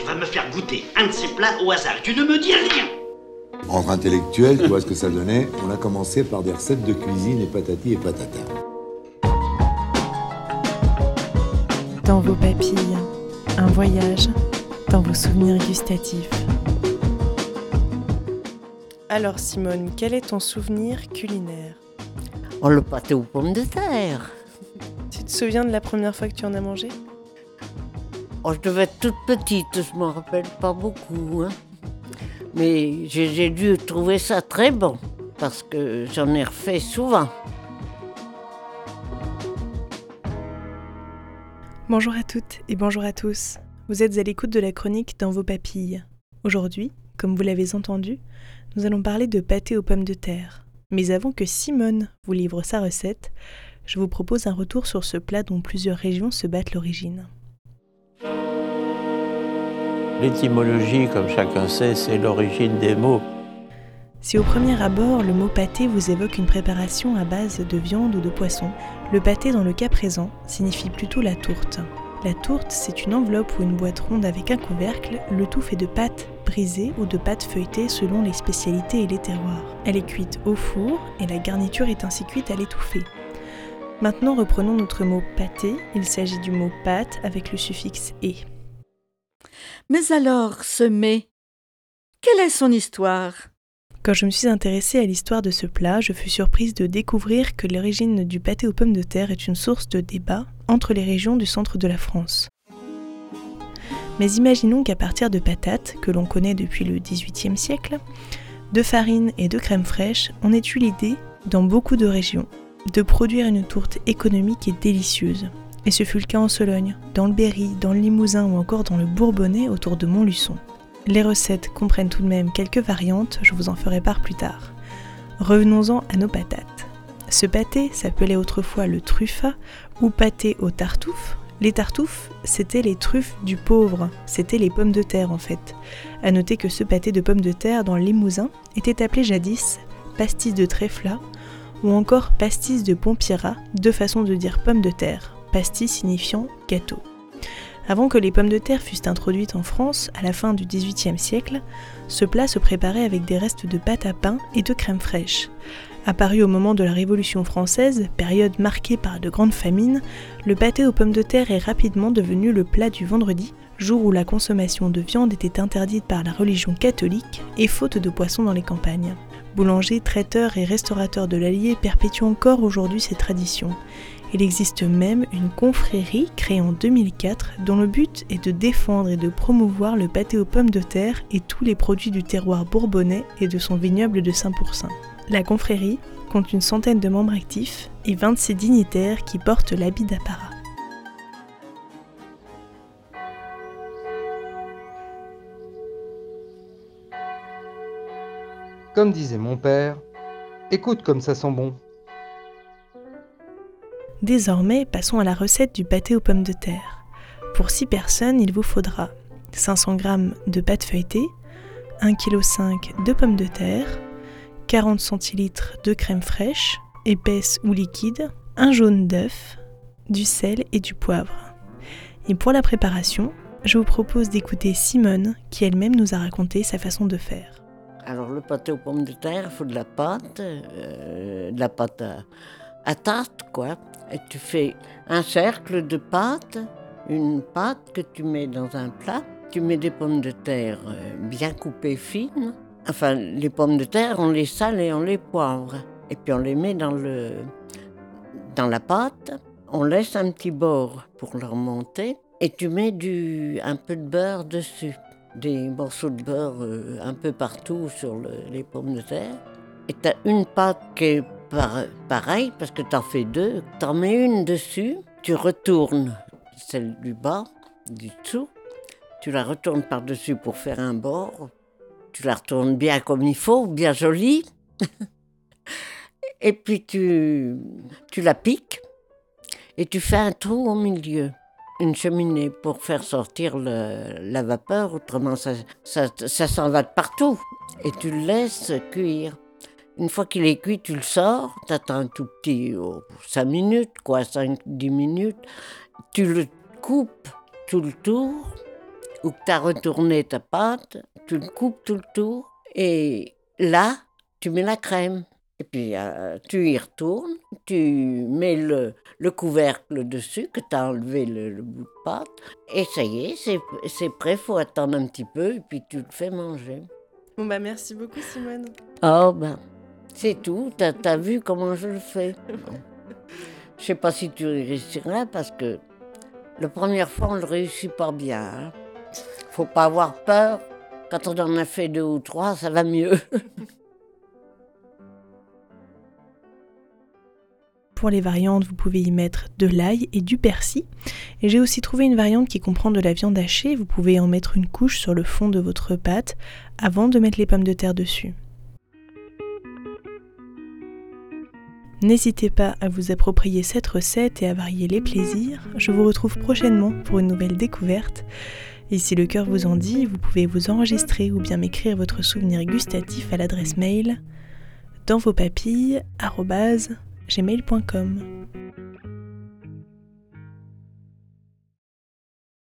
vas me faire goûter un de ces plats au hasard. Tu ne me dis rien. Entre intellectuels, tu vois ce que ça donnait. On a commencé par des recettes de cuisine et patati et patata. Dans vos papilles, un voyage dans vos souvenirs gustatifs. Alors Simone, quel est ton souvenir culinaire ? Oh, le pâté aux pommes de terre. Tu te souviens de la première fois que tu en as mangé ? Oh, je devais être toute petite, je m'en rappelle pas beaucoup, hein. Mais j'ai dû trouver ça très bon, parce que j'en ai refait souvent. Bonjour à toutes et bonjour à tous. Vous êtes à l'écoute de la chronique Dans vos papilles. Aujourd'hui, comme vous l'avez entendu, nous allons parler de pâté aux pommes de terre. Mais avant que Simone vous livre sa recette, je vous propose un retour sur ce plat dont plusieurs régions se battent l'origine. L'étymologie, comme chacun sait, c'est l'origine des mots. Si au premier abord, le mot pâté vous évoque une préparation à base de viande ou de poisson, le pâté dans le cas présent signifie plutôt la tourte. La tourte, c'est une enveloppe ou une boîte ronde avec un couvercle, le tout fait de pâte brisée ou de pâte feuilletée selon les spécialités et les terroirs. Elle est cuite au four et la garniture est ainsi cuite à l'étouffée. Maintenant reprenons notre mot pâté, il s'agit du mot pâte avec le suffixe « et ». Mais alors, ce mets, quelle est son histoire ? Quand je me suis intéressée à l'histoire de ce plat, je fus surprise de découvrir que l'origine du pâté aux pommes de terre est une source de débat entre les régions du centre de la France. Mais imaginons qu'à partir de patates, que l'on connaît depuis le XVIIIe siècle, de farine et de crème fraîche, on ait eu l'idée, dans beaucoup de régions, de produire une tourte économique et délicieuse. Et ce fut le cas en Sologne, dans le Berry, dans le Limousin ou encore dans le Bourbonnais autour de Montluçon. Les recettes comprennent tout de même quelques variantes, je vous en ferai part plus tard. Revenons-en à nos patates. Ce pâté s'appelait autrefois le truffat ou pâté aux tartoufes. Les tartoufes, c'était les truffes du pauvre, c'était les pommes de terre en fait. À noter que ce pâté de pommes de terre dans le Limousin était appelé jadis pastis de tréfla ou encore pastis de Pompira, deux façons de dire pommes de terre. Pastis signifiant gâteau. Avant que les pommes de terre fussent introduites en France, à la fin du XVIIIe siècle, ce plat se préparait avec des restes de pâte à pain et de crème fraîche. Apparu au moment de la Révolution française, période marquée par de grandes famines, le pâté aux pommes de terre est rapidement devenu le plat du vendredi, jour où la consommation de viande était interdite par la religion catholique et faute de poissons dans les campagnes. Boulangers, traiteurs et restaurateurs de l'Allier perpétuent encore aujourd'hui ces traditions. Il existe même une confrérie créée en 2004 dont le but est de défendre et de promouvoir le pâté aux pommes de terre et tous les produits du terroir bourbonnais et de son vignoble de Saint-Pourçain. La confrérie compte une centaine de membres actifs et 26 dignitaires qui portent l'habit d'apparat. Comme disait mon père, écoute comme ça sent bon. Désormais, passons à la recette du pâté aux pommes de terre. Pour 6 personnes, il vous faudra 500 g de pâte feuilletée, 1,5 kg de pommes de terre, 40 centilitres de crème fraîche, épaisse ou liquide, un jaune d'œuf, du sel et du poivre. Et pour la préparation, je vous propose d'écouter Simone qui elle-même nous a raconté sa façon de faire. Alors le pâté aux pommes de terre, il faut de la pâte à tarte, quoi. Et tu fais un cercle de pâte, une pâte que tu mets dans un plat. Tu mets des pommes de terre bien coupées fines. Enfin, les pommes de terre, on les sale et on les poivre. Et puis on les met dans la pâte. On laisse un petit bord pour leur monter. Et tu mets un peu de beurre dessus. Des morceaux de beurre un peu partout sur les pommes de terre. Et tu as une pâte qui est pareil, parce que t'en fais 2, t'en mets une dessus, tu retournes celle du bas, du dessous, tu la retournes par-dessus pour faire un bord, tu la retournes bien comme il faut, bien jolie, et puis tu la piques, et tu fais un trou au milieu, une cheminée pour faire sortir la vapeur, autrement ça s'en va de partout, et tu le laisses cuire. Une fois qu'il est cuit, tu le sors, t'attends un tout petit, 5 minutes, 5-10 minutes. Tu le coupes tout le tour ou que tu as retourné ta pâte, tu le coupes tout le tour et là, tu mets la crème. Et puis tu y retournes, tu mets le couvercle dessus, que tu as enlevé le bout de pâte, et ça y est, c'est prêt, il faut attendre un petit peu, et puis tu le fais manger. Bon bah merci beaucoup Simone. Oh ben, c'est tout, t'as vu comment je le fais. Je sais pas si tu réussiras, parce que la première fois, on le réussit pas bien. Hein. Faut pas avoir peur, quand on en a fait 2 ou 3, ça va mieux. Pour les variantes, vous pouvez y mettre de l'ail et du persil. Et j'ai aussi trouvé une variante qui comprend de la viande hachée. Vous pouvez en mettre une couche sur le fond de votre pâte avant de mettre les pommes de terre dessus. N'hésitez pas à vous approprier cette recette et à varier les plaisirs. Je vous retrouve prochainement pour une nouvelle découverte. Et si le cœur vous en dit, vous pouvez vous enregistrer ou bien m'écrire votre souvenir gustatif à l'adresse mail dansvospapilles@gmail.com.